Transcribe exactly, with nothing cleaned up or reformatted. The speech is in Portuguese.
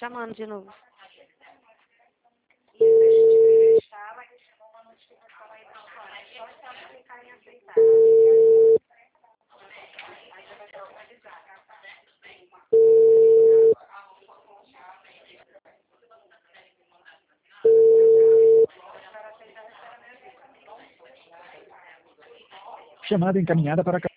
chamando de novo. Isso, deixa eu fechar, vai deixar uma notificação aí para fora. Só se ela clicar em aceitar. Aí já vai ter que avisar. Chamada encaminhada para